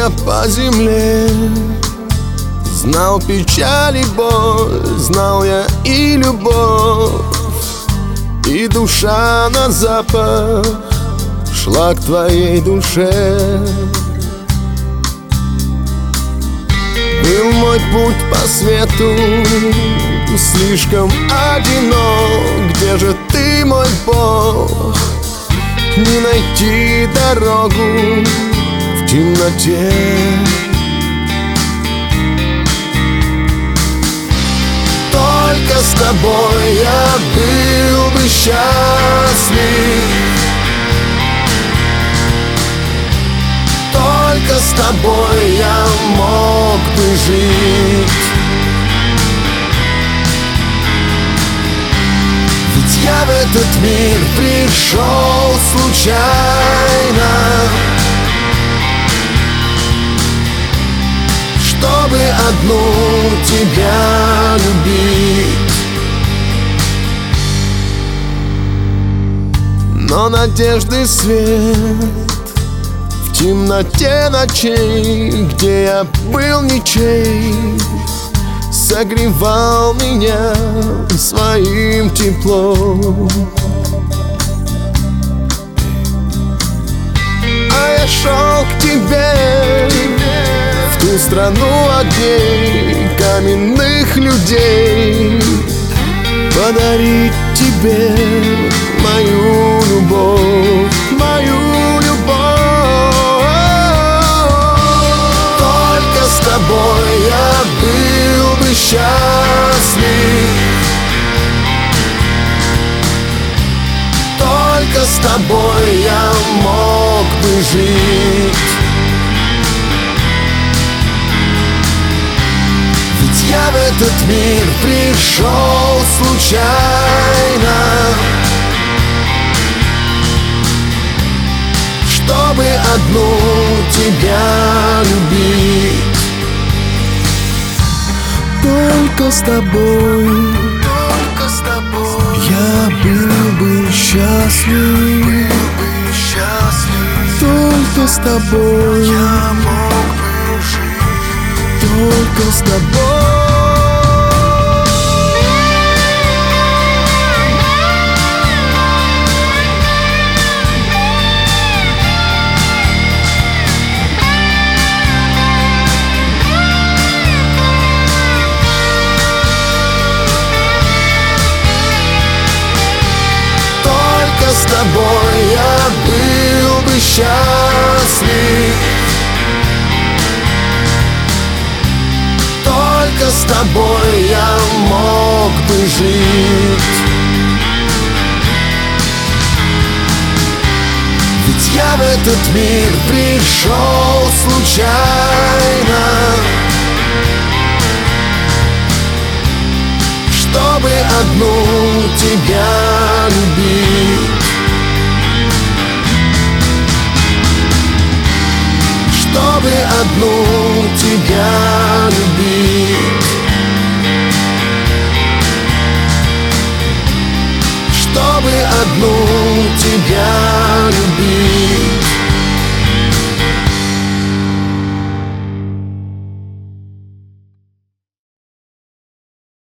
я по земле, знал печаль и боль, знал я и любовь, и душа на запах шла к твоей душе. Был мой путь по свету слишком одинок. Где же ты, мой Бог? Не найти дорогу в темноте. Только с тобой я был бы счастлив. Только с тобой я мог бы жить. Ведь я в этот мир пришел случайно, чтобы одну тебя любить. Но надежды свет в темноте ночей, где я был ничей, согревал меня своим теплом. А я шел к тебе, в ту страну огней, каменных людей, подарить тебе мою любовь, мою любовь. Только с тобой я был бы счастлив. Только с тобой я мог бы жить. Ведь я в этот мир пришел случайно, чтобы одну тебя любить. Только с тобой, я был бы счастлив. Только с тобой я мог бы жить. Только с тобой. С тобой я был бы счастлив. Только с тобой я мог бы жить. Ведь я в этот мир пришел случайно, чтобы одну тебя любить. Чтобы одну тебя любить. Чтобы одну тебя